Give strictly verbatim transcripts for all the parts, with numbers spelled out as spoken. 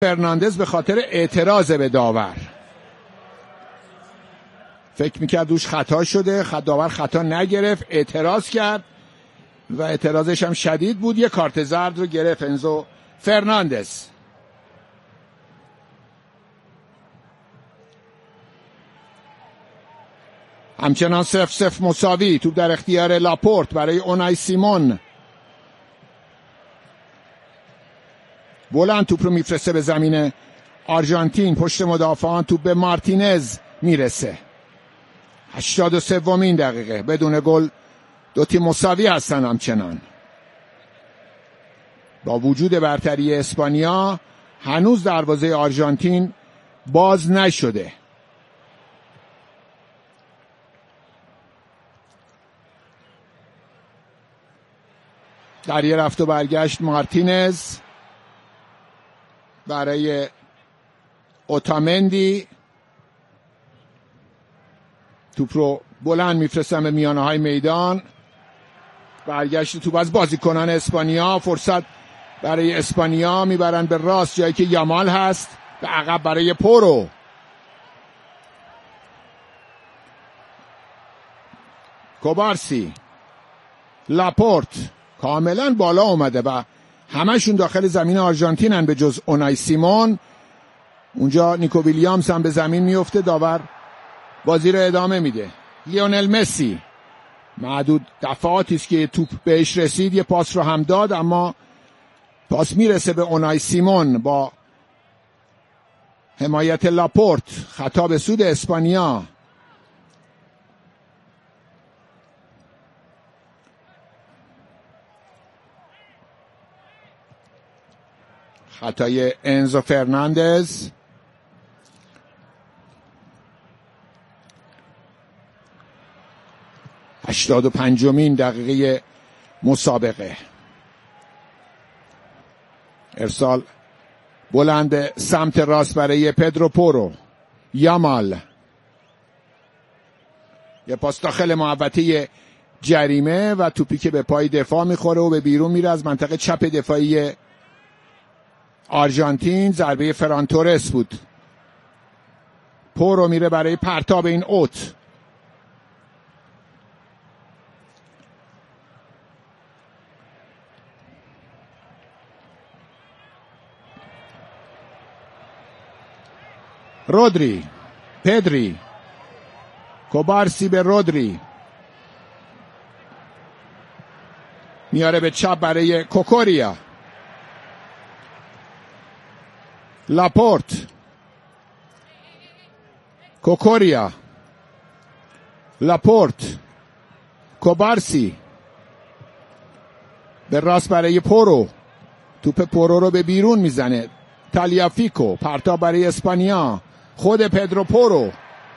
فرناندز به خاطر اعتراض به داور. فکر میکرد دوش خطا شده، خط داور خطا نگرفت، اعتراض کرد و اعتراضش هم شدید بود. یه کارت زرد رو گرفت انزو فرناندز. همچنان صفر صفر مساوی. توپ در اختیار لاپورت برای اونای سیمون. بلند توپ رو میفرسته به زمین آرژانتین. پشت مدافعان توپ به مارتینز میرسه. هشتاد و سومین دقیقه. بدون گل دو تیم مساوی هستن. همچنان با وجود برتری اسپانیا هنوز دروازه آرژانتین باز نشده. در یه رفت و برگشت مارتینز برای اوتامندی. توپ رو بلند میفرستن به میانه های میدان. برگشت توپ از بازیکنان اسپانیا. فرصت برای اسپانیا. میبرن به راست جایی که یامال هست. به عقب برای پورو. کوبارسی. لاپورت کاملا بالا اومده و همشون داخل زمین آرژانتینن به جز اونای سیمون. اونجا نیکو ویلیامز هم به زمین میفته. داور بازی رو ادامه میده. لیونل مسی معدود دفعاتی است که توپ بهش رسید یه پاس رو هم داد، اما پاس میرسه به اونای سیمون با حمایت لاپورت. خطا به سود اسپانیا. خطای انزو فرناندز. هشتاد و پنجمین دقیقه مسابقه. ارسال بلند به سمت راست برای پدرو پورو. یامال. یه پاس داخل محوطه جریمه و توپی که به پای دفاع میخوره و به بیرون میره از منطقه چپ دفاعی آرژانتین. ضربه فران تورس بود. پورو میره برای پرتاب این اوت. رودری. پدری. کوبارسی به رودری. میاره به چپ برای کوکوریا. لاپورت. کوکوریا. لاپورت. کوبارسی به راست برای پورو. توپ پورو رو به بیرون میزنه. تالیافیکو. پرتاب برای اسپانیا. خود پدرو پورو.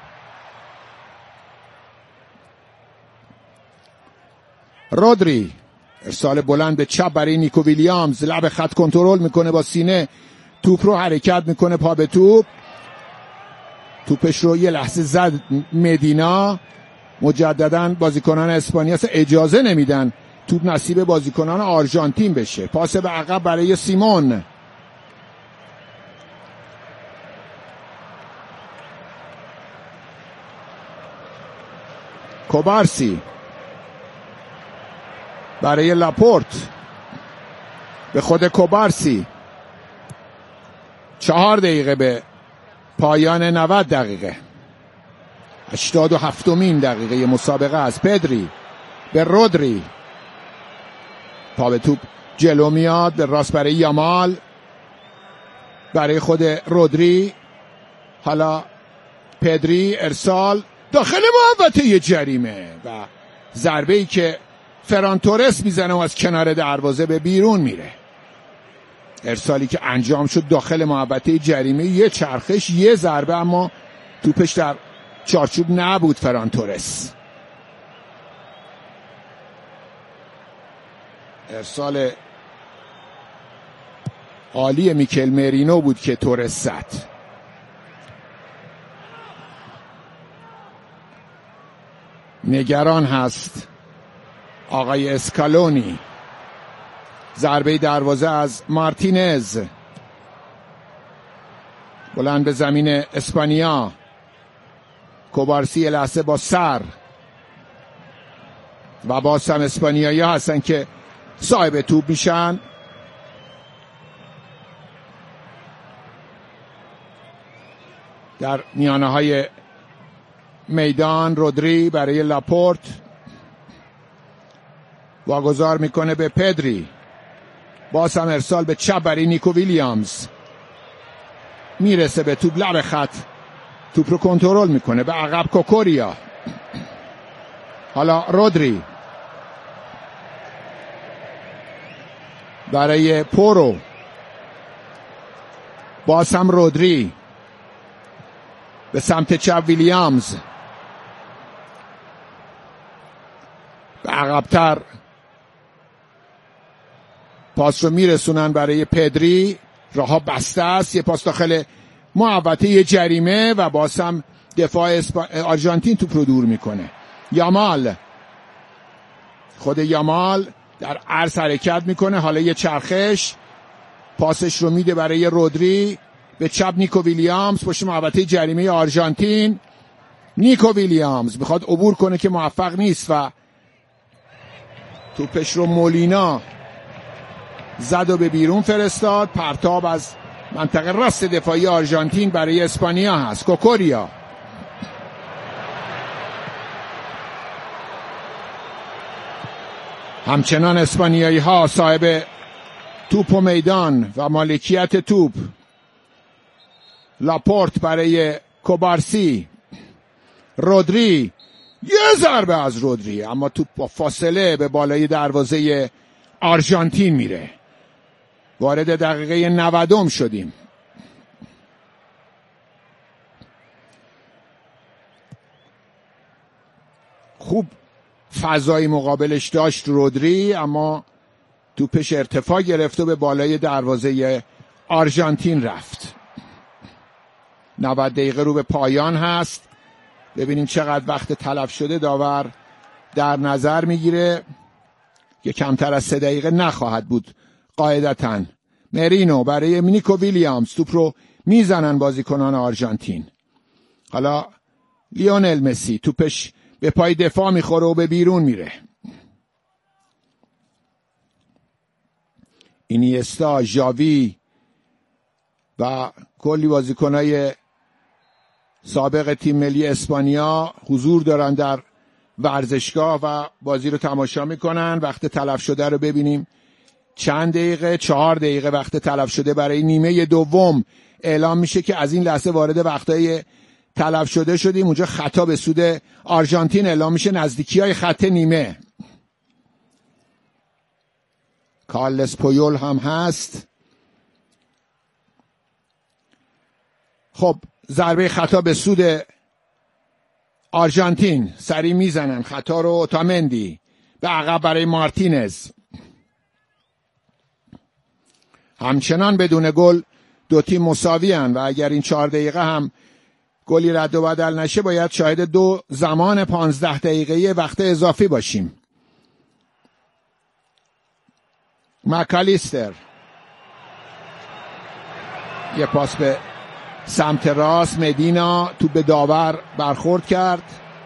رودری. ارسال بلند به چپ برای نیکو ویلیامز. لب خط کنترل میکنه با سینه. توپ رو حرکت میکنه پا به توپ. توپش رو یه لحظه زد مدینا. مجددا بازیکنان اسپانیا اجازه نمیدن توپ نصیب بازیکنان آرژانتین بشه. پاس به عقب برای سیمون. کوبارسی برای لاپورت. به خود کوبارسی. چهار دقیقه به پایان نود دقیقه. هشتاد و هفتمین دقیقه مسابقه از پدری به رودری. پا به توپ جلو میاد. به راست برای یامال. برای خود رودری. حالا پدری. ارسال داخل محوطه جریمه و ضربه ای که فران تورس میزنه و از کنار دروازه به بیرون میره. ارسالی که انجام شد داخل محوطه جریمه. یه چرخش یه ضربه، اما توپش در چارچوب نبود. فران تورس. ارسال عالی میکل مرینو بود که تورس زد. نگران هست آقای اسکالونی. ضربه دروازه از مارتینز. بلند به زمین اسپانیا. کوبارسی لحظه با سر و باز هم اسپانیایی ها هستن که صاحب توپ میشن. در میانه های میدان رودری برای لاپورت واگذار میکنه به پدری. باز هم ارسال به چپ برای نیکو ویلیامز. میرسه به توپ لب خط، توپ رو کنترل میکنه به عقب کوکوریا. حالا رودری برای پورو. باز هم رودری به سمت چپ ویلیامز. به عقبتر پاس رو میرسونن برای پدری. راه بسته است. یه پاس داخل محوطه جریمه و باز هم دفاع اسپا... آرژانتین توپ رو دور میکنه. یامال، خود یامال در عرض حرکت میکنه. حالا یه چرخش، پاسش رو میده برای رودری به چپ نیکو ویلیامز پشت محوطه جریمه آرژانتین. نیکو ویلیامز میخواد عبور کنه که موفق نیست و توپش رو مولینا زد و به بیرون فرستاد. پرتاب از منطقه راست دفاعی آرژانتین برای اسپانیا هست. کوکوریا همچنان اسپانیایی ها صاحب توپ و میدان و مالکیت توپ. لاپورت برای کوبارسی. رودری، یه ضربه از رودری اما توپ با فاصله به بالای دروازه آرژانتین میره. وارد دقیقه نودم شدیم. خوب فضای مقابلش داشت رودری اما توپش ارتفاع گرفت و به بالای دروازه آرژانتین رفت. نود دقیقه رو به پایان هست. ببینیم چقدر وقت تلف شده داور در نظر میگیره که کمتر از سه دقیقه نخواهد بود قاعدتاً. مرینو برای نیکو ویلیامز. توپ رو میزنن بازیکنان آرژانتین. حالا لیونل مسی توپش به پای دفاع میخوره و به بیرون میره. اینیستا، ژاوی و کلی بازیکنای سابق تیم ملی اسپانیا حضور دارن در ورزشگاه و بازی رو تماشا میکنن. وقت تلف شده رو ببینیم. چند دقیقه؟ چهار دقیقه وقت تلف شده برای نیمه دوم اعلام میشه که از این لحظه وارد وقتای تلف شده شدیم. اونجا خطا به سود آرژانتین اعلام میشه نزدیکی های خط نیمه. کارلس پویول هم هست. خب ضربه خطا به سود آرژانتین. سریع میزنن خطا رو. اوتامندی به عقب برای مارتینز. همچنان بدون گل دو تیم مساوی هستند و اگر این چهار دقیقه هم گلی رد و بدل نشه باید شاهد دو زمان پانزده دقیقه‌ای وقت اضافی باشیم. مکالیستر یه پاس به سمت راست. مدینا تو به داور برخورد کرد.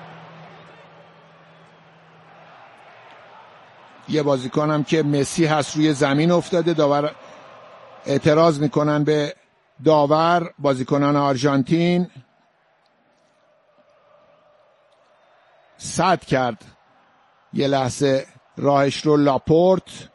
یه بازیکن هم که مسی هست روی زمین افتاده. داور اعتراض میکنن به داور بازیکنان آرژانتین. سد کرد یه لحظه راهش رو لاپورت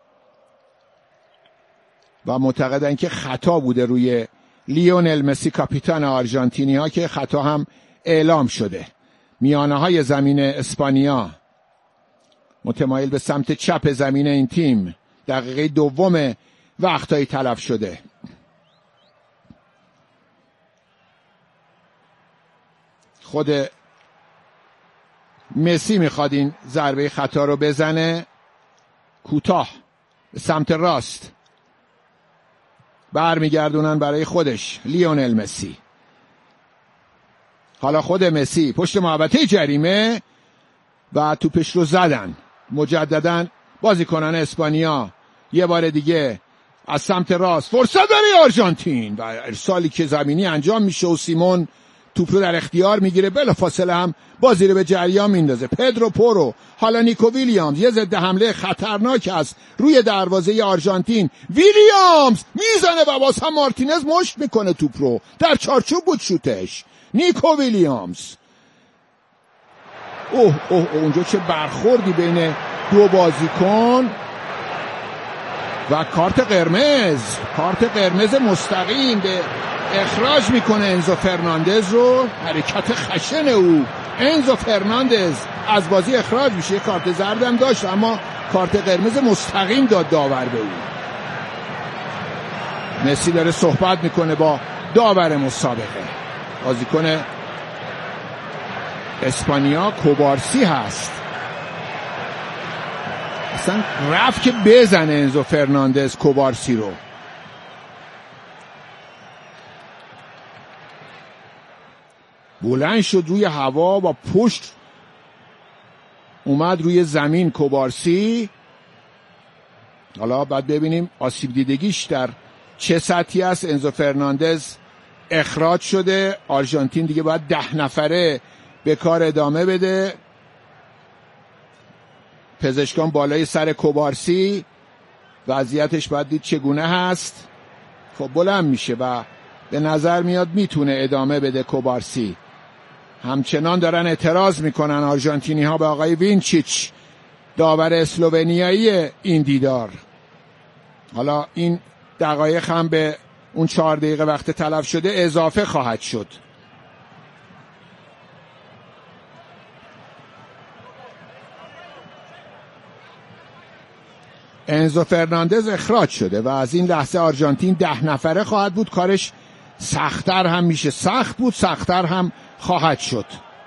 و معتقدن که خطا بوده روی لیونل مسی کاپیتان آرژانتینی ها که خطا هم اعلام شده. میانه های زمین اسپانیا متمایل به سمت چپ زمین این تیم. دقیقه دوم وقتایی تلف شده. خود مسی میخواد این ضربه خطا رو بزنه. کوتاه به سمت راست برمیگردونن برای خودش. لیونل مسی. حالا خود مسی پشت محوطه جریمه و توپش رو زدن. مجددا بازیکنان اسپانیا یه بار دیگه از سمت راست فرصت برای آرژانتین و ارسالی که زمینی انجام میشه و سیمون توپ رو در اختیار میگیره، بلافاصله هم بازی رو به جریان میندازه. پدرو پورو، حالا نیکو ویلیامز، یه ضد حمله خطرناک است روی دروازه آرژانتین. ویلیامز میزنه و باز هم مارتینز مشت میکنه توپ رو، در چارچوب بود شوتش. نیکو ویلیامز. اوه اوه اونجا چه برخوردی بین دو بازیکن و کارت قرمز، کارت قرمز مستقیم به اخراج میکنه انزو فرناندز رو. حرکت خشن او، انزو فرناندز از بازی اخراج میشه. کارت زرد هم داشت اما کارت قرمز مستقیم داد داور به او. مسی داره صحبت میکنه با داور مسابقه. بازیکن اسپانیا کوبارسی هست. اصلا رفت که بزنه انزو فرناندز کوبارسی رو. بلند شد روی هوا و پشت اومد روی زمین کوبارسی. حالا باید ببینیم آسیب دیدگیش در چه سطحی است. انزو فرناندز اخراج شده. آرژانتین دیگه باید ده نفره به کار ادامه بده. پزشکان بالای سر کوبارسی، وضعیتش باید دید چگونه هست. خب بلند میشه و به نظر میاد میتونه ادامه بده کوبارسی. همچنان دارن اعتراض میکنن آرژانتینی ها به آقای وینچیچ، داور اسلوونیایی این دیدار. حالا این دقایق هم به اون چهار دقیقه وقت تلف شده اضافه خواهد شد. انزو فرناندز اخراج شده و از این لحظه آرژانتین ده نفره خواهد بود. کارش سخت‌تر هم میشه، سخت بود، سخت‌تر هم خواهد شد.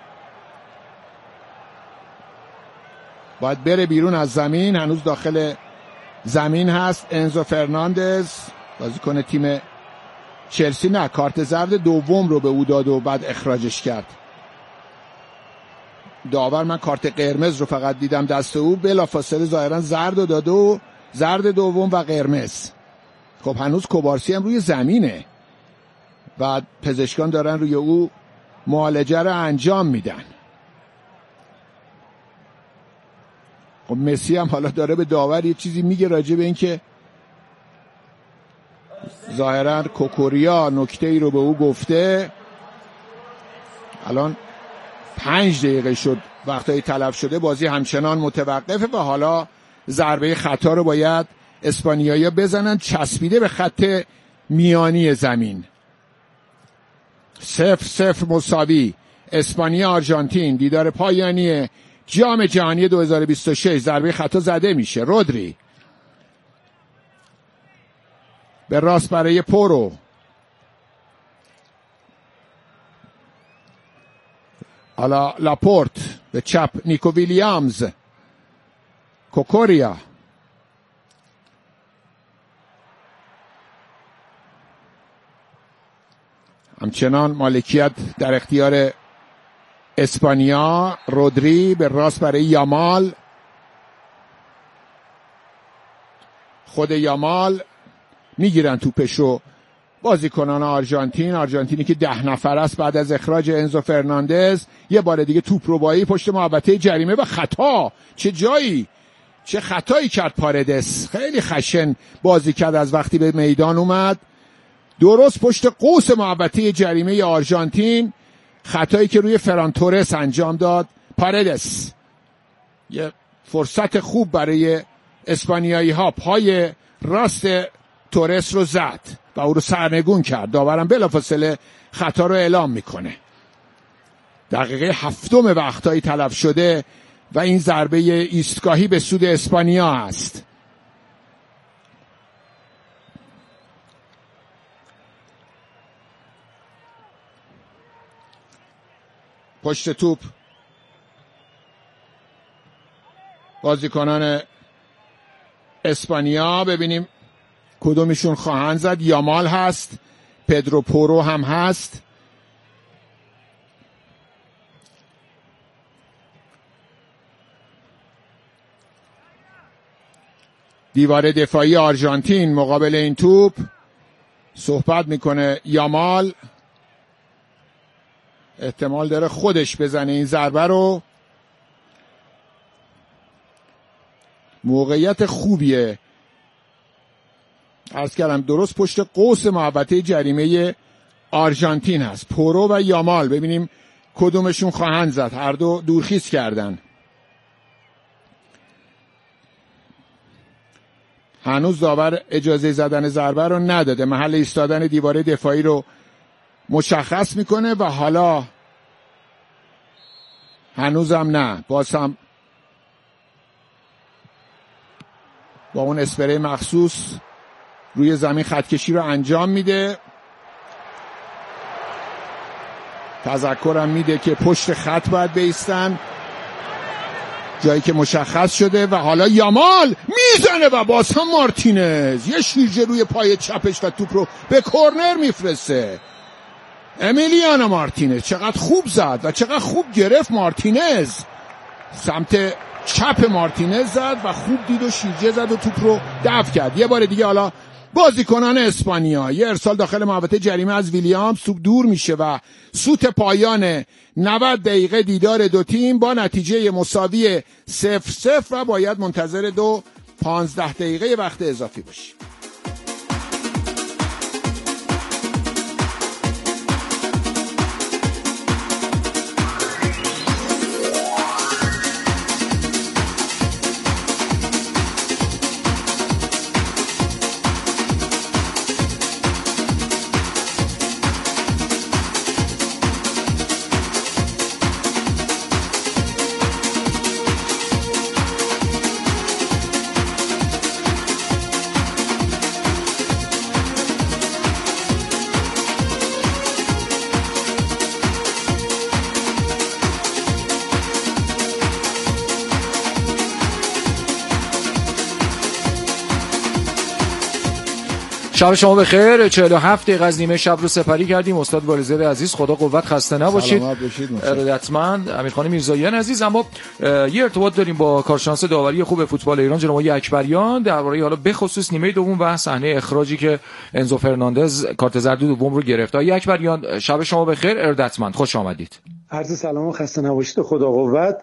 باید بره بیرون از زمین، هنوز داخل زمین هست. انزو فرناندز بازیکن تیم چلسی نه کارت زرد دوم رو به او داد و بعد اخراجش کرد داور. من کارت قرمز رو فقط دیدم دست او، بلافاصله ظاهرا زرد رو داده و زرد دوم و قرمز. خب هنوز کوبارسی هم روی زمینه و پزشکان دارن روی او معالجه رو انجام میدن. خب مسی هم حالا داره به داور یه چیزی میگه راجع به این که ظاهرا کوکوریا نکته ای رو به او گفته. الان پنج دقیقه شد وقتایی تلف شده، بازی همچنان متوقفه و حالا ضربه خطا رو باید اسپانیایی‌ها بزنن، چسبیده به خط میانی زمین. صفر صفر مساوی. اسپانیا آرژانتین، دیدار پایانی جام جهانی دو هزار و بیست و شش. ضربه خطا زده میشه. رودری به راست برای پورو، حالا لاپورت به چپ، نیکو ویلیامز، کوکوریا، همچنان مالکیت در اختیار اسپانیا. رودری به راست برای یامال، خود یامال میگیرن توپشو بازیکنان آرژانتین. آرژانتینی که ده نفر است بعد از اخراج انزو فرناندز. یه بار دیگه توپ رو بایی پشت محوطه جریمه و خطا. چه جایی، چه خطایی کرد پاردس. خیلی خشن بازی کرد از وقتی به میدان اومد، درست پشت قوس محوطه جریمه آرژانتین. خطایی که روی فران تورس انجام داد پاردس. یه فرصت خوب برای اسپانیایی ها، پای راست تورس رو زد و او رو سرنگون کرد. داورم بلافاصله خطا رو اعلام میکنه. دقیقه هفتم وقتایی تلف شده و این ضربه ایستگاهی به سود اسپانیا است. پشت توپ بازیکنان اسپانیا، ببینیم کدومشون خواهند زد. یامال هست، پدرو پورو هم هست. دیوار دفاعی آرژانتین مقابل این توپ صحبت میکنه یامال، احتمال داره خودش بزنه این ضربه رو. موقعیت خوبیه، عرض کردم درست پشت قوس محوطه جریمه آرژانتین هست. پورو و یامال، ببینیم کدومشون خواهند زد. هر دو دورخیز کردن. هنوز داور اجازه زدن ضربه رو نداده، محل ایستادن دیواره دفاعی رو مشخص میکنه و حالا هنوزم نه، باز هم با اون اسپری مخصوص روی زمین خطکشی رو انجام میده. تذکرم میده که پشت خط باید بایستن، جایی که مشخص شده. و حالا یامال میزنه و باز هم مارتینز یه شیرجه روی پای چپش و توپ رو به کورنر میفرسته. امیلیانو مارتینز چقدر خوب زد و چقدر خوب گرفت. مارتینز سمت چپ مارتینز زد و خوب دید و شیرجه زد و توپ رو دفع کرد. یه بار دیگه حالا بازیکنان اسپانیا، یه ارسال داخل محوطه جریمه از ویلیامز، توپ دور میشه و سوت پایان نود دقیقه دیدار دو تیم با نتیجه مساوی صفر صفر و باید منتظر دو پانزده دقیقه وقت اضافی باشیم. شب شما بخیر. چهل و هفت دقیقه از نیمه شب رو سپری کردیم. استاد والزاده عزیز خدا قوت، خسته نباشید. ارادتمند امیرخان میرزاییان عزیز. اما یه ارتباط داریم با کارشناس داوری خوب فوتبال ایران جناب آقای اکبریان درباره حالا به خصوص نیمه دوم و صحنه اخراجی که انزو فرناندز کارت زرد دوم رو گرفت. آقای اکبریان شب شما بخیر. ارادتمند، خوش آمدید. عرض سلام و خسته نباشید. خدا قوت.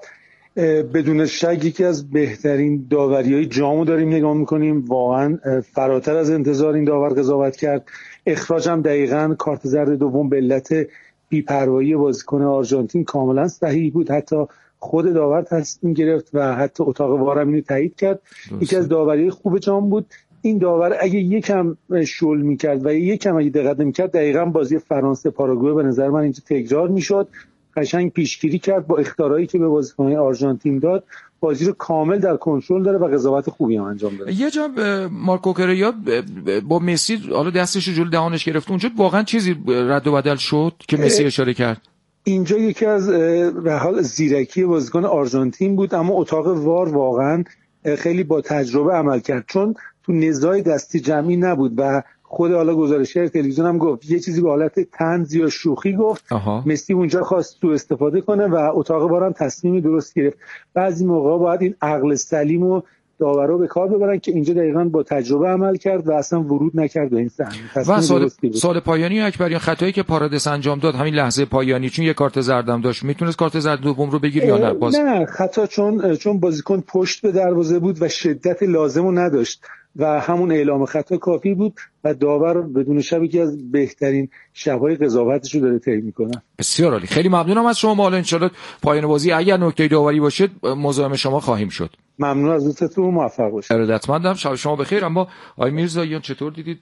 بدون شک یکی از بهترین داوری‌های جامو داریم نگاه می‌کنیم. واقعا فراتر از انتظار این داور قضاوت کرد. اخراج هم دقیقاً کارت زرد دوم به علت بی‌پروایی بازیکن آرژانتین کاملا صحیح بود. حتی خود داور تصمیم گرفت و حتی اتاق وار هم اینو تایید کرد. یکی از داوری‌های خوب جام بود. این داور اگه یکم شل می‌کرد و یکم اگه دقت نمی‌کرد دقیقاً بازی فرانسه پاراگوئه به نظر من اینجا تکرار می‌شد. قشنگ پیشگیری کرد با اخطارایی که به بازیکن‌های آرژانتین داد، بازی رو کامل در کنترل داره و قضاوت خوبی هم انجام داده. یه جا مارکو کریا با مسی حالا دستش رو جلوی دهانش گرفت، اونجا واقعا چیزی رد و بدل شد که مسی اشاره کرد. اینجا یکی از به حال زیرکی بازیکن آرژانتین بود، اما اتاق وار واقعا خیلی با تجربه عمل کرد، چون تو نزاع دستی جمعی نبود و خود حالا گزارشگر تلویزیون هم گفت یه چیزی به حالت طنز یا شوخی گفت. آها. مسی اونجا خواست تو استفاده کنه و اتاق وار هم تصمیمی درست گرفت. بعضی موقع باید این عقل سلیم و داورا به کار ببرن که اینجا دقیقاً با تجربه عمل کرد و اصلا ورود نکرد به این صحنه. و سال سال پایانی اکبریان خطایی که پارادس انجام داد همین لحظه پایانی، چون یه کارت زردم داشت، میتونست کارت زرد دوم رو بگیره یا نه؟ باز نه خطا، چون چون بازیکن پشت به دروازه بود و شدت لازمو نداشت و همون اعلام خطا کافی بود و داور بدون شک یکی از بهترین شب‌های قضاوتش رو داره طی می‌کنه. بسیار عالی، خیلی ممنونم از شما. حالا ان شاءالله پایان بازی اگر نکته داوری باشه مزاحم شما خواهیم شد. ممنون از لطفتون، موفق باشید. ارادتمندم، شب شما بخیر. اما آقای میرزاییان چطور دیدید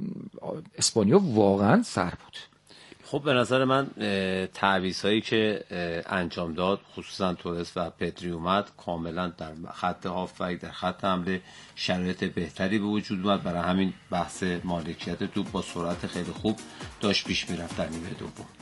اسپانیا واقعا سر بود؟ خب به نظر من تعویض‌هایی که انجام داد، خصوصا تورس و پدری اومد، کاملا در خط هافبک در خط حمله شرایط بهتری به وجود اومد. برای همین بحث مالکیت توپ با سرعت خیلی خوب داشت پیش میرفت در نیمه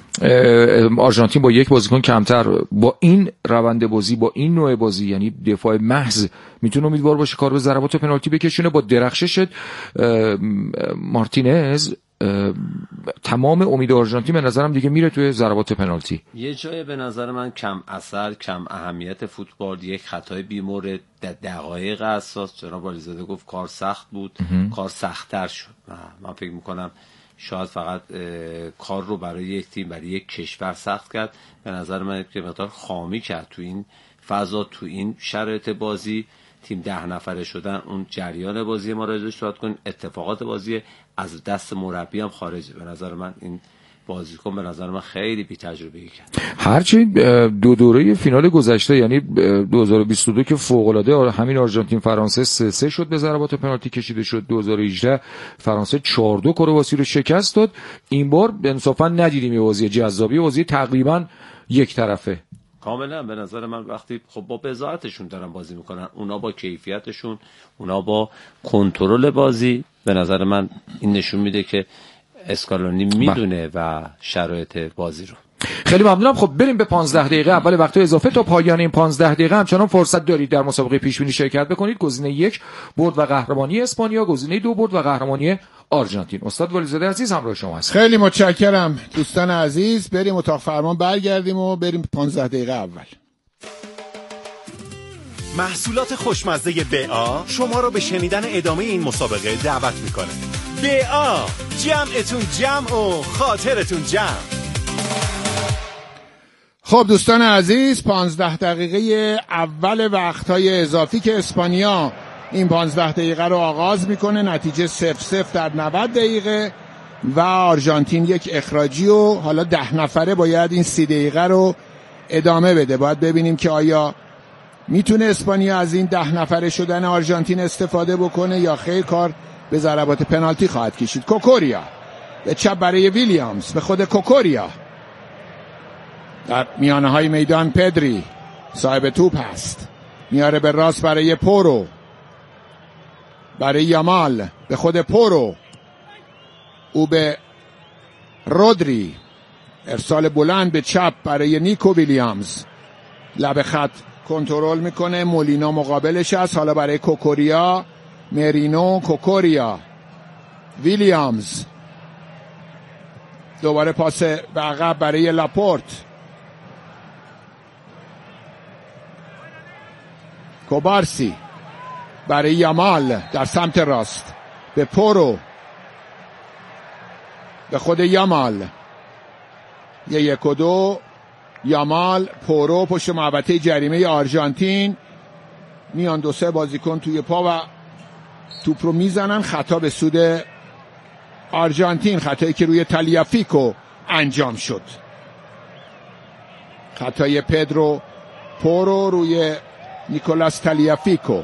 دوم. آرژانتین با یک بازیکن کمتر با این روند بازی، با این نوع بازی، یعنی دفاع محض، میتونه امیدوار باشه کار به ضربات پنالتی بکشونه. با درخشش مارتینز تمام امید آرژانتین به نظرم دیگه میره توی ضربات پنالتی. یه جای به نظر من کم اثر، کم اهمیت فوتبال، یک خطای بیمورد در دقایق اساس، جناب علیزاده گفت کار سخت بود، کار سخت‌تر شد. من فکر میکنم شاید فقط کار رو برای یک تیم، برای یک کشور سخت کرد. به نظر من که مقدار خامی کرد تو این فضا، تو این شرایط بازی. تیم ده نفره شدن، اون جریان بازی ما راجعش صحبت کنیم، اتفاقات بازی از دست مربی هم خارجه. به نظر من این بازیکن به نظر من خیلی بی تجربه کرد. هرچی دو دوره فینال گذشته یعنی دو هزار و بیست و دو که فوق العاده همین آرژانتین فرانسه سه سه شد، به ضربات پنالتی کشیده شد. دو هزار و هجده فرانسه چهار دو کرواسی رو شکست داد. این بار انصافا ندیدیم یه بازی جذابی، بازی تقریبا یک طرفه. کاملا به نظر من وقتی خب با بضاعتشون دارن بازی میکنن، اونا با کیفیتشون، اونا با کنترل بازی، به نظر من این نشون میده که اسکالونی میدونه و شرایط بازی رو. خیلی ممنونم. خب بریم به پانزده دقیقه اول وقت اضافه. تا پایان این پانزده دقیقه همچنان فرصت دارید در مسابقه پیش بینی شرکت بکنید. گزینه یک برد و قهرمانی اسپانیا، گزینه دو برد و قهرمانی آرژانتین. استاد ولیزاده عزیز همراه شما هست. خیلی متشکرم دوستان عزیز. بریم اتاق فرمان برگردیم و بریم پانزده دقیقه اول. محصولات خوشمزه بیا شما رو به شنیدن ادامه این مسابقه دعوت میکنه. بیا، جمعتون جمع و خاطرتون جمع. خب دوستان عزیز، پانزده دقیقه اول وقتهای اضافی که اسپانیا این پانزده دقیقه رو آغاز میکنه، نتیجه صفر صفر در نود دقیقه و آرژانتین یک اخراجی و حالا ده نفره باید این سی دقیقه رو ادامه بده. باید ببینیم که آیا میتونه اسپانیا از این ده نفره شدن آرژانتین استفاده بکنه یا خیر، کار به ضربات پنالتی خواهد کشید. کوکوریا به چپ برای ویلیامز، به خود کوکوریا در میانه های میدان. پدری صاحب توپ هست، میاره به راست برای پورو، برای یامال، به خود پورو، او به رودری، ارسال بلند به چپ برای نیکو ویلیامز، لب خط کنترل میکنه، مولینا مقابلش است. حالا برای کوکوریا، مرینو، کوکوریا، ویلیامز، دوباره پاس به عقب برای لاپورت، کوبارسی برای یامال در سمت راست، به پورو، به خود یامال، یه یک و دو، یامال، پورو پشت محوطه جریمه آرژانتین، میان دو سه بازیکن توی پا و توپ رو میزنن. خطا به سود آرژانتین، خطایی که روی تالیافیکو انجام شد، خطای پدرو پورو روی نیکولاس تالیافیکو.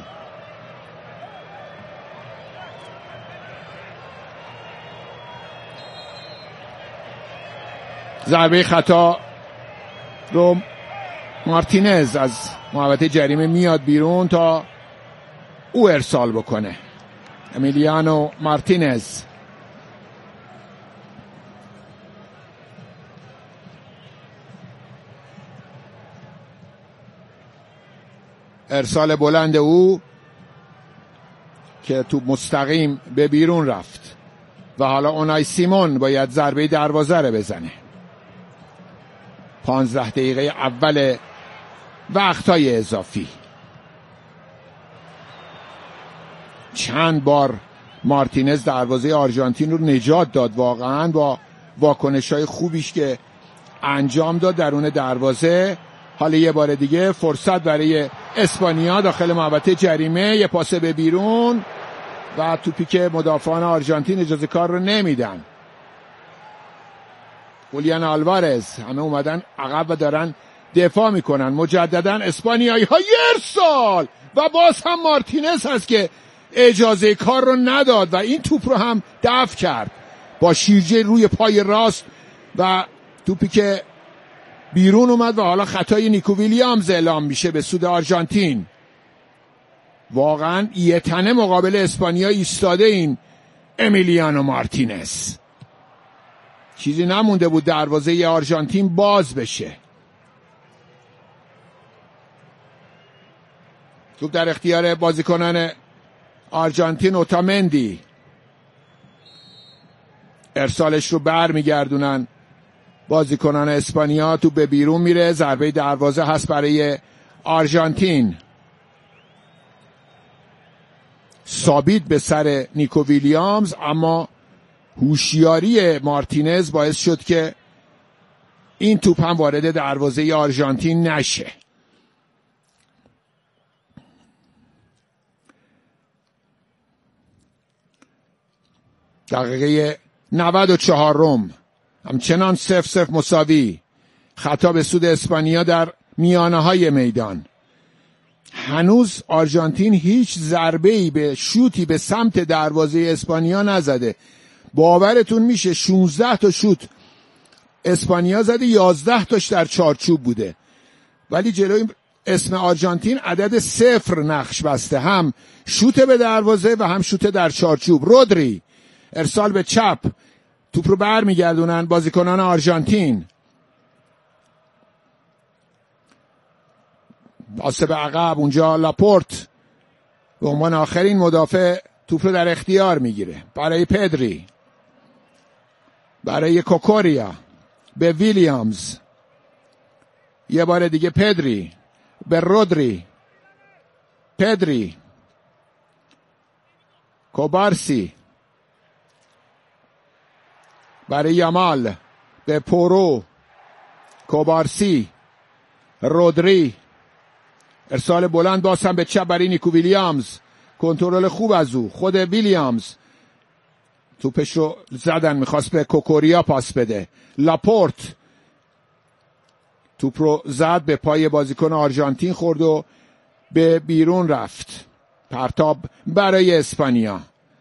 ضربه خطا رو مارتینز از محوطه جریمه میاد بیرون تا او ارسال بکنه. امیلیانو مارتینز ارسال بلند او که توپ مستقیم به بیرون رفت و حالا اونای سیمون باید ضربه دروازه رو بزنه. پانزده دقیقه اول وقتهای اضافی. چند بار مارتینز دروازه آرژانتین رو نجات داد، واقعا با واکنش‌های خوبیش که انجام داد درون دروازه. حالا یه بار دیگه فرصت برای اسپانیا داخل محوطه جریمه، یه پاس به بیرون و توپی که مدافعان آرژانتین اجازه کار رو نمیدن. خولیان آلوارز همه اومدن عقب و دارن دفاع میکنن. مجددا اسپانیایی ها ارسال و باز هم مارتینز هست که اجازه کار رو نداد و این توپ رو هم دفع کرد با شیرجه روی پای راست و توپی که بیرون اومد و حالا خطای نیکو ویلیامز اعلام میشه به سود آرژانتین. واقعا یه تنه مقابل اسپانیا ایستاده این امیلیانو مارتینز. چیزی نمونده بود دروازه آرژانتین باز بشه. توپ در اختیار بازیکنان آرژانتین. اوتامندی، ارسالش رو بر میگردونن بازیکنان اسپانیا. تو به بیرون میره، ضربه دروازه هست برای آرژانتین. ثابت به سر نیکو ویلیامز، اما هوشیاری مارتینز باعث شد که این توپ هم وارد دروازه آرژانتین نشه. دقیقه نود و چهار روم همچنان صفر صفر مساوی. خطا به سود اسپانیا در میانه های میدان. هنوز آرژانتین هیچ ضربه‌ای به شوتی به سمت دروازه اسپانیا نزده. باورتون میشه شانزده تا شوت اسپانیا زده، یازده تاش در چارچوب بوده، ولی جلوی اسم آرژانتین عدد صفر نقش بسته، هم شوت به دروازه و هم شوت در چارچوب. رودری ارسال به چپ، توپ رو بر میگردونن بازیکنان آرژانتین. پاس به عقب، اونجا لاپورت به عنوان آخرین مدافع توپ رو در اختیار میگیره برای پدری، برای کوکوریا، به ویلیامز، یه بار دیگه پدری، به رودری، پدری، کوبارسی، برای یامال، به پورو، کوبارسی، رودری، ارسال بلند باز هم به چپ برای نیکو ویلیامز، کنترل خوب از او، خود ویلیامز توپش رو زدن، میخواست به کوکوریا پاس بده. لاپورت توپ رو زد به پای بازیکن آرژانتین، خورد و به بیرون رفت. پرتاب برای اسپانیا.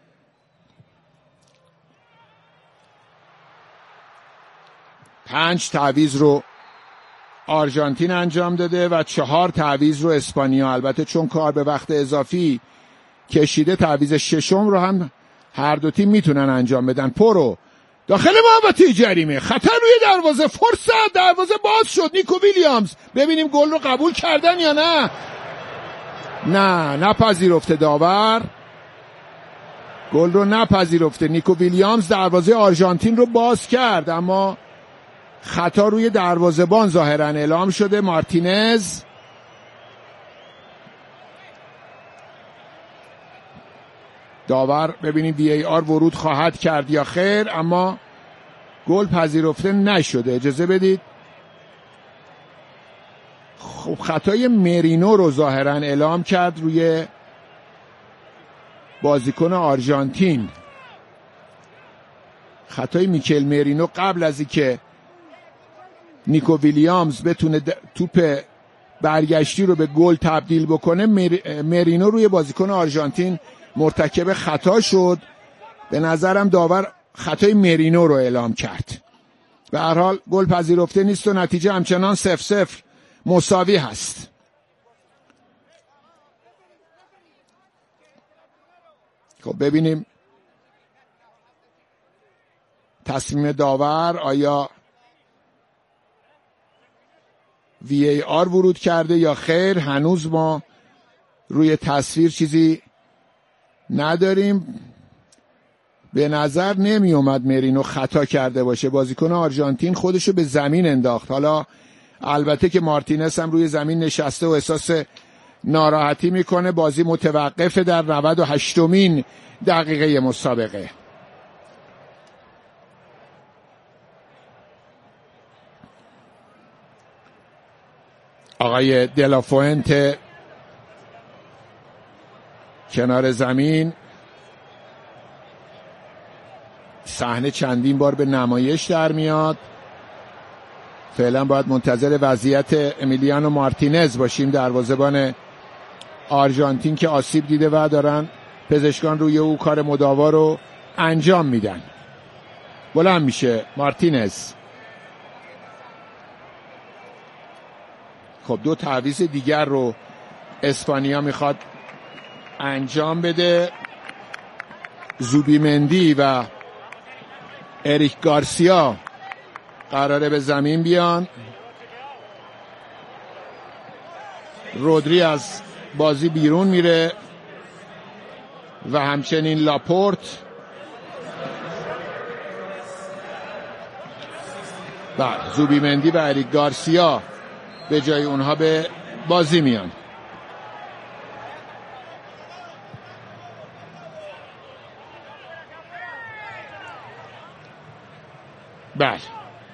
پنج تعویض رو آرژانتین انجام داده و چهار تعویض رو اسپانیا. البته چون کار به وقت اضافی کشیده، تعویض ششم رو هم هر دو تیم میتونن انجام بدن. پورو داخل محوطه جریمه، خطر روی دروازه، فرصت، دروازه باز شد. نیکو ویلیامز، ببینیم گل رو قبول کردن یا نه. نه نپذیرفته داور، گل رو نپذیرفته. نیکو ویلیامز دروازه آرژانتین رو باز کرد، اما خطا روی دروازه‌بان ظاهراً اعلام شده. مارتینز داور ببینیم وی ای آر ورود خواهد کرد یا خیر، اما گل پذیرفته نشده. اجازه بدید. خب خطای مرینو رو ظاهراً اعلام کرد روی بازیکن آرژانتین. خطای میکل مرینو قبل از اینکه نیکو ویلیامز بتونه توپ برگشتی رو به گل تبدیل بکنه، مرینو روی بازیکن آرژانتین مرتکب خطا شد. به نظرم داور خطای مرینو رو اعلام کرد. به هر حال گل پذیرفته نیست و نتیجه همچنان صفر صفر مساوی هست. خب ببینیم تصمیم داور، آیا وی ای آر ورود کرده یا خیر. هنوز ما روی تصویر چیزی نداریم. به نظر نمی اومد مرینو خطا کرده باشه. بازیکن آرژانتین خودشو به زمین انداخت. حالا البته که مارتینز هم روی زمین نشسته و احساس ناراحتی میکنه. بازی متوقفه در نود و هشتمین دقیقه مسابقه. آقای دلافوئنته کنار زمین. صحنه چندین بار به نمایش در میاد. فعلا باید منتظر وضعیت امیلیانو مارتینز باشیم، دروازه‌بان آرژانتین که آسیب دیده و دارن پزشکان روی او کار مداوا رو انجام میدن. بلند میشه مارتینز. خب دو تعویض دیگر رو اسپانیا میخواد انجام بده. زوبیمندی و اریک گارسیا قراره به زمین بیان. رودری از بازی بیرون میره و همچنین لاپورت. بله زوبیمندی و اریک گارسیا به جای اونها به بازی میان. بله